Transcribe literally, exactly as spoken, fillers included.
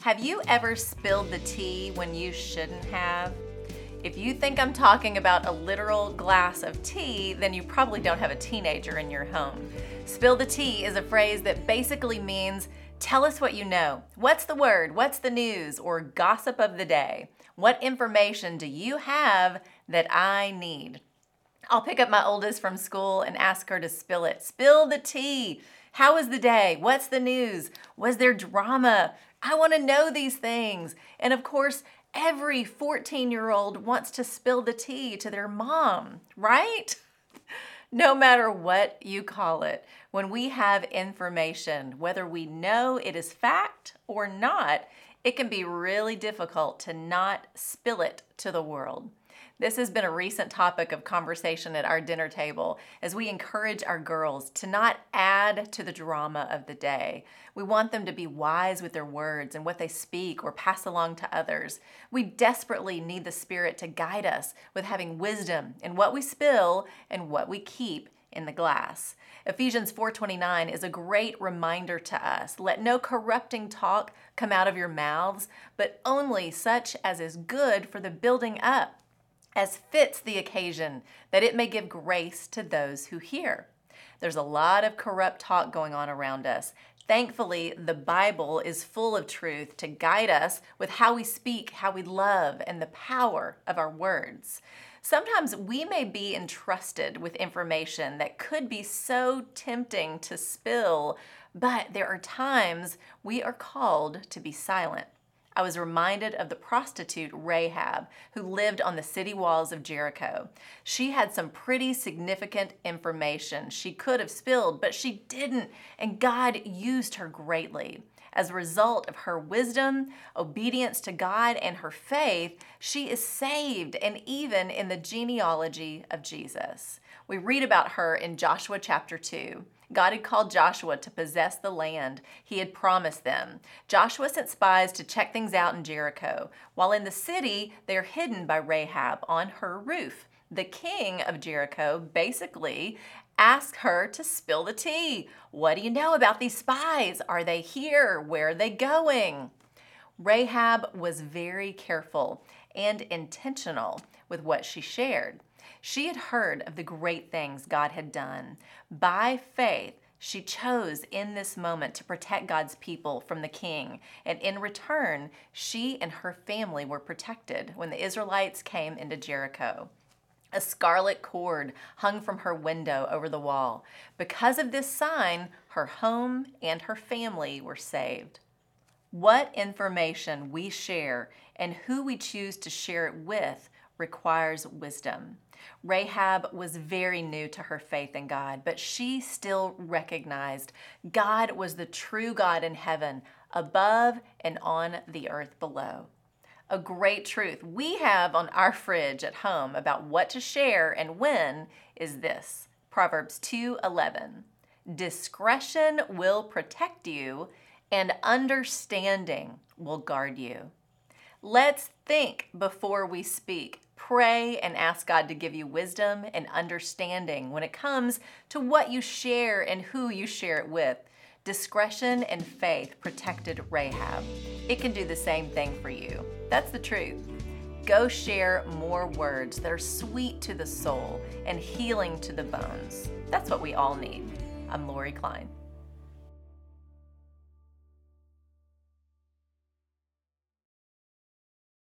Have you ever spilled the tea when you shouldn't have? If you think I'm talking about a literal glass of tea, then you probably don't have a teenager in your home. Spill the tea is a phrase that basically means, tell us what you know. What's the word? What's the news? Or gossip of the day. What information do you have that I need? I'll pick up my oldest from school and ask her to spill it. Spill the tea. How was the day? What's the news? Was there drama? I want to know these things. And of course, every fourteen-year-old wants to spill the tea to their mom, right? No matter what you call it, when we have information, whether we know it is fact or not, it can be really difficult to not spill it to the world. This has been a recent topic of conversation at our dinner table as we encourage our girls to not add to the drama of the day. We want them to be wise with their words and what they speak or pass along to others. We desperately need the Spirit to guide us with having wisdom in what we spill and what we keep in the glass. Ephesians four twenty-nine is a great reminder to us. Let no corrupting talk come out of your mouths, but only such as is good for the building up, as fits the occasion, that it may give grace to those who hear. There's a lot of corrupt talk going on around us. Thankfully, the Bible is full of truth to guide us with how we speak, how we love, and the power of our words. Sometimes we may be entrusted with information that could be so tempting to spill, but there are times we are called to be silent. I was reminded of the prostitute Rahab, who lived on the city walls of Jericho. She had some pretty significant information she could have spilled, but she didn't, and God used her greatly. As a result of her wisdom, obedience to God, and her faith, she is saved, and even in the genealogy of Jesus. We read about her in Joshua chapter two. God had called Joshua to possess the land he had promised them. Joshua sent spies to check things out in Jericho. While in the city, they're hidden by Rahab on her roof. The king of Jericho basically asked her to spill the tea. What do you know about these spies? Are they here? Where are they going? Rahab was very careful and intentional with what she shared. She had heard of the great things God had done. By faith, she chose in this moment to protect God's people from the king. And in return, she and her family were protected when the Israelites came into Jericho. A scarlet cord hung from her window over the wall. Because of this sign, her home and her family were saved. What information we share and who we choose to share it with requires wisdom. Rahab was very new to her faith in God, but she still recognized God was the true God in heaven, above and on the earth below. A great truth we have on our fridge at home about what to share and when is this. Proverbs two eleven. Discretion will protect you, and understanding will guard you. Let's think before we speak. Pray and ask God to give you wisdom and understanding when it comes to what you share and who you share it with. Discretion and faith protected Rahab. It can do the same thing for you. That's the truth. Go share more words that are sweet to the soul and healing to the bones. That's what we all need. I'm Lori Klein.